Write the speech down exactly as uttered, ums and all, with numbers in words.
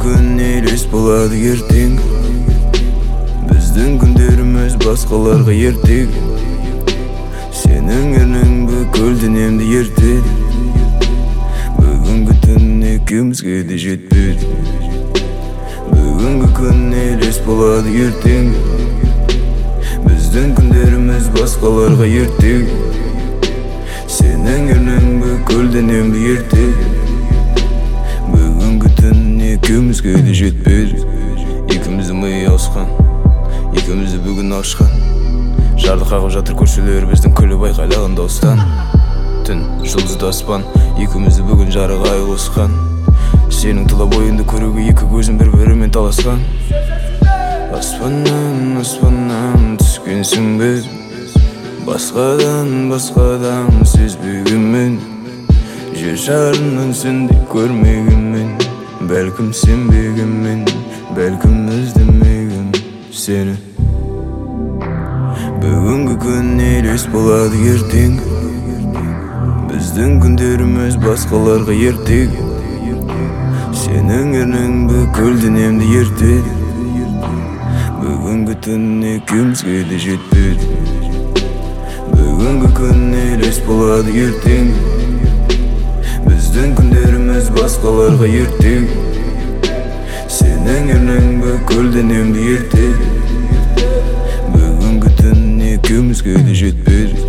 күн елес болады ертең. Біздің күндеріміз басқаларға ертең. Сенің ернің бүкіл денемді ертеді. Бүгінгі түн екеумізге де жетпеді. Бүгінгі күн елес болады ертең. Біздің күндеріміз басқаларға ертең. Сенің ернің бүкіл денемді ертеді. Бүгінгі түн екеумізге де жетпеді. Екеумізді миы ауысқан, екеумізді бүгін ашқан. Жарды қағып жатыр көршілер біздің күліп айқайлаған дауыстан. Түн жұлдызды аспан, екеумізді бүгін жарық ай қосқан. Сенің тұла бойыңды көруге екі көзім бір-бірімен таласқан. Аспаннан, аспаннан түскенсің бе? Басқадан, басқадан сезбегенмен. Жер шарынан сенде көрмегенмен. Бәлкім сенбегенмен, бәлкім іздемеген сені. Бүгінгі күн елес болады ертең. Біздің күндеріміз басқаларға ертең. Сенің ернің бүкіл денемді ертеді. Бүгінгі түн екеумізге де жетпеді. Бүгінгі күн елес болады ертең. Біздің күндеріміз басқаларға ертең. Сенің ернің бүкіл денемді ертеді. Бүгінгі түн екеумізге де жетпеді.